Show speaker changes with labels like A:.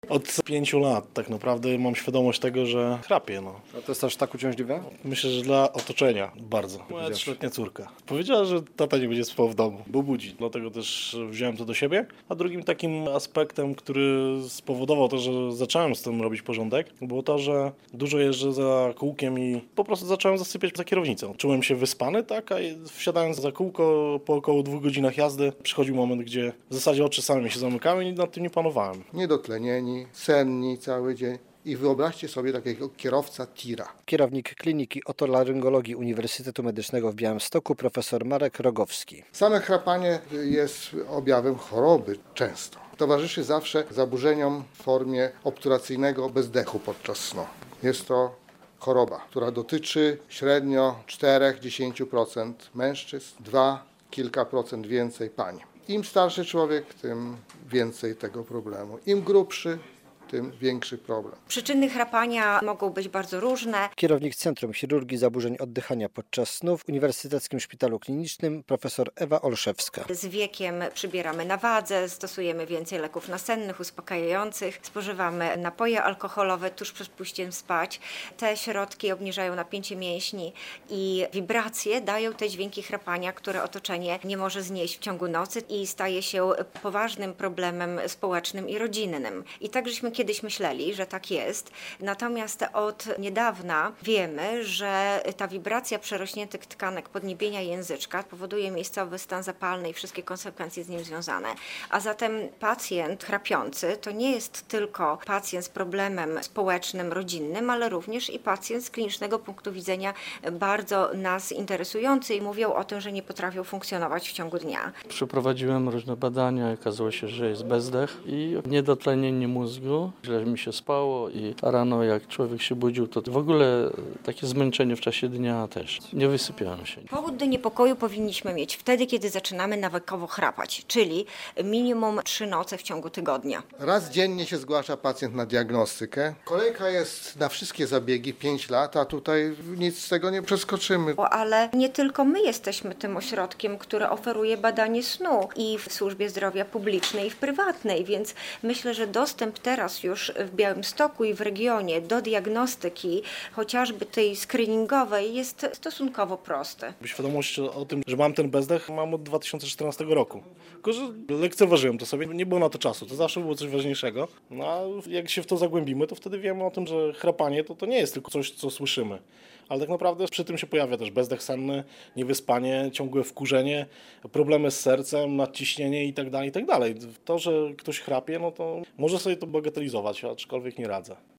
A: Od 5 lat tak naprawdę mam świadomość tego, że chrapię.
B: A to jest aż tak uciążliwe?
A: Myślę, że dla otoczenia bardzo. Moja 3-letnia córka powiedziała, że tata nie będzie spał w domu, bo budzi. Dlatego też wziąłem to do siebie. A drugim takim aspektem, który spowodował to, że zacząłem z tym robić porządek, było to, że dużo jeżdżę za kółkiem i po prostu zacząłem zasypiać za kierownicą. Czułem się wyspany, tak, a wsiadając za kółko po około 2 godzinach jazdy przychodził moment, gdzie w zasadzie oczy same mi się zamykały i nad tym nie panowałem.
C: Niedotlenieni, senni cały dzień. I wyobraźcie sobie takiego kierowca tira.
B: Kierownik Kliniki Otolaryngologii Uniwersytetu Medycznego w Białymstoku, profesor Marek Rogowski.
C: Same chrapanie jest objawem choroby często. Towarzyszy zawsze zaburzeniom w formie obturacyjnego bezdechu podczas snu. Jest to choroba, która dotyczy średnio 4-10% mężczyzn, kilka procent więcej pań. Im starszy człowiek, tym więcej tego problemu. Im grubszy, tym większy problem.
D: Przyczyny chrapania mogą być bardzo różne.
B: Kierownik Centrum Chirurgii Zaburzeń Oddychania podczas snu w Uniwersyteckim Szpitalu Klinicznym, profesor Ewa Olszewska.
D: Z wiekiem przybieramy na wadze, stosujemy więcej leków nasennych, uspokajających, spożywamy napoje alkoholowe tuż przed pójściem spać. Te środki obniżają napięcie mięśni i wibracje dają te dźwięki chrapania, które otoczenie nie może znieść w ciągu nocy i staje się poważnym problemem społecznym i rodzinnym. I tak żeśmy kiedyś myśleli, że tak jest, natomiast od niedawna wiemy, że ta wibracja przerośniętych tkanek podniebienia języczka powoduje miejscowy stan zapalny i wszystkie konsekwencje z nim związane. A zatem pacjent chrapiący to nie jest tylko pacjent z problemem społecznym, rodzinnym, ale również i pacjent z klinicznego punktu widzenia bardzo nas interesujący i mówią o tym, że nie potrafią funkcjonować w ciągu dnia.
E: Przeprowadziłem różne badania, okazało się, że jest bezdech i niedotlenienie mózgu. Źle mi się spało i rano jak człowiek się budził, to w ogóle takie zmęczenie w czasie dnia też. Nie wysypiałem się.
D: Powód do niepokoju powinniśmy mieć wtedy, kiedy zaczynamy nawykowo chrapać, czyli minimum 3 noce w ciągu tygodnia.
C: Raz dziennie się zgłasza pacjent na diagnostykę. Kolejka jest na wszystkie zabiegi 5 lat, a tutaj nic z tego nie przeskoczymy.
D: Ale nie tylko my jesteśmy tym ośrodkiem, który oferuje badanie snu i w służbie zdrowia publicznej i w prywatnej, więc myślę, że dostęp teraz już w Białymstoku i w regionie do diagnostyki, chociażby tej screeningowej, jest stosunkowo prosty.
A: Świadomość o tym, że mam ten bezdech, mam od 2014 roku. Tylko, że lekceważyłem to sobie, nie było na to czasu, to zawsze było coś ważniejszego. No a jak się w to zagłębimy, to wtedy wiemy o tym, że chrapanie to nie jest tylko coś, co słyszymy. Ale tak naprawdę przy tym się pojawia też bezdech senny, niewyspanie, ciągłe wkurzenie, problemy z sercem, nadciśnienie itd. To, że ktoś chrapie, no to może sobie to bagatelizować, aczkolwiek nie radzę.